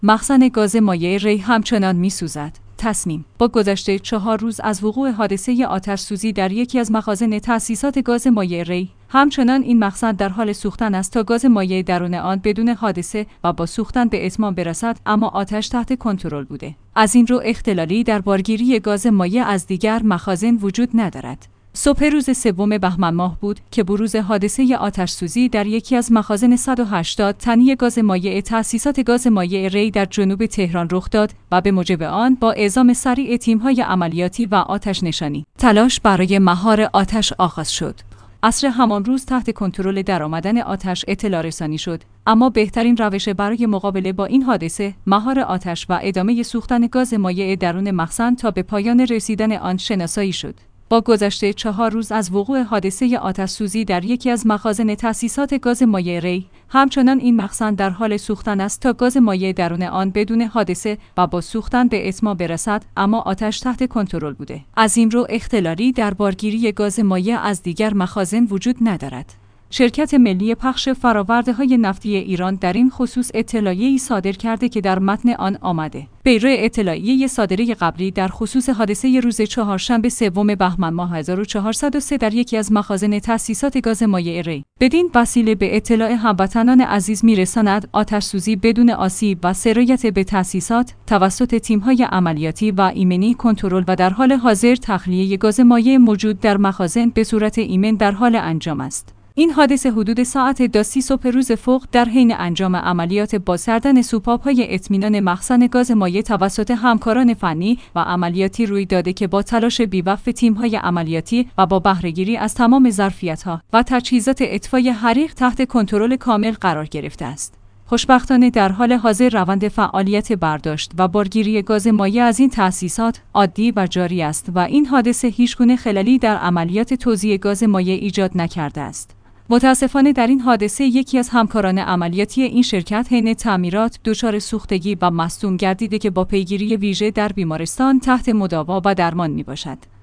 مخزن گاز مایع ری همچنان می‌سوزد. تصمیم: با گذشت 4 روز از وقوع حادثه آتش‌سوزی در یکی از مخازن تأسیسات گاز مایع ری، همچنان این مخزن در حال سوختن است تا گاز مایع درون آن بدون حادثه و با سوختن به اتمام برسد، اما آتش تحت کنترل بوده. از این رو اختلالی در بارگیری گاز مایع از دیگر مخازن وجود ندارد. صبح روز 3 بهمن ماه بود که بروز حادثه آتش‌سوزی در یکی از مخازن 180 تنی گاز مایع تأسیسات گاز مایع ری در جنوب تهران رخ داد و به موجب آن با اعزام سریع تیم‌های عملیاتی و آتش نشانی، تلاش برای مهار آتش آغاز شد. عصر همان روز تحت کنترل درآمدن آتش اطلاع رسانی شد، اما بهترین روش برای مقابله با این حادثه مهار آتش و ادامه سوختن گاز مایع درون مخزن تا به پایان رسیدن آن شناسایی شد. با گذشت 4 روز از وقوع حادثه آتش‌سوزی در یکی از مخازن تأسیسات گاز مایع ری، همچنان این مخزن در حال سوختن است تا گاز مایع درون آن بدون حادثه و با سوختن به اتمام برسد، اما آتش تحت کنترل بوده. از این رو اختلالی در بارگیری گاز مایع از دیگر مخازن وجود ندارد. شرکت ملی پخش فرآورده‌های نفتی ایران در این خصوص اطلاعیه‌ای صادر کرده که در متن آن آمده: پیرو اطلاعیه صادره قبلی در خصوص حادثه روز چهارشنبه 3 بهمن ماه 1403 در یکی از مخازن تأسیسات گاز مایع ری، بدین وسیله به اطلاع هموطنان عزیز می‌رساند آتش‌سوزی بدون آسیب و سرایت به تأسیسات توسط تیم‌های عملیاتی و ایمنی کنترل و در حال حاضر تخلیه گاز مایع موجود در مخازن به صورت ایمن در حال انجام است. این حادثه حدود ساعت 10 صبح روز فوق در حین انجام عملیات بازگرداندن سوپاپ‌های اطمینان مخزن گاز مایع توسط همکاران فنی و عملیاتی روی داده که با تلاش بی‌وقف تیم‌های عملیاتی و با بهره‌گیری از تمام ظرفیت‌ها و تجهیزات اطفای حریق تحت کنترل کامل قرار گرفته است. خوشبختانه در حال حاضر روند فعالیت برداشت و بارگیری گاز مایع از این تأسیسات عادی و جاری است و این حادثه هیچگونه خللی در عملیات توزیع گاز مایع ایجاد نکرده است. متاسفانه در این حادثه یکی از همکاران عملیاتی این شرکت حین تعمیرات دچار سوختگی و مصدوم گردیده که با پیگیری ویژه در بیمارستان تحت مداوا و درمان میباشد.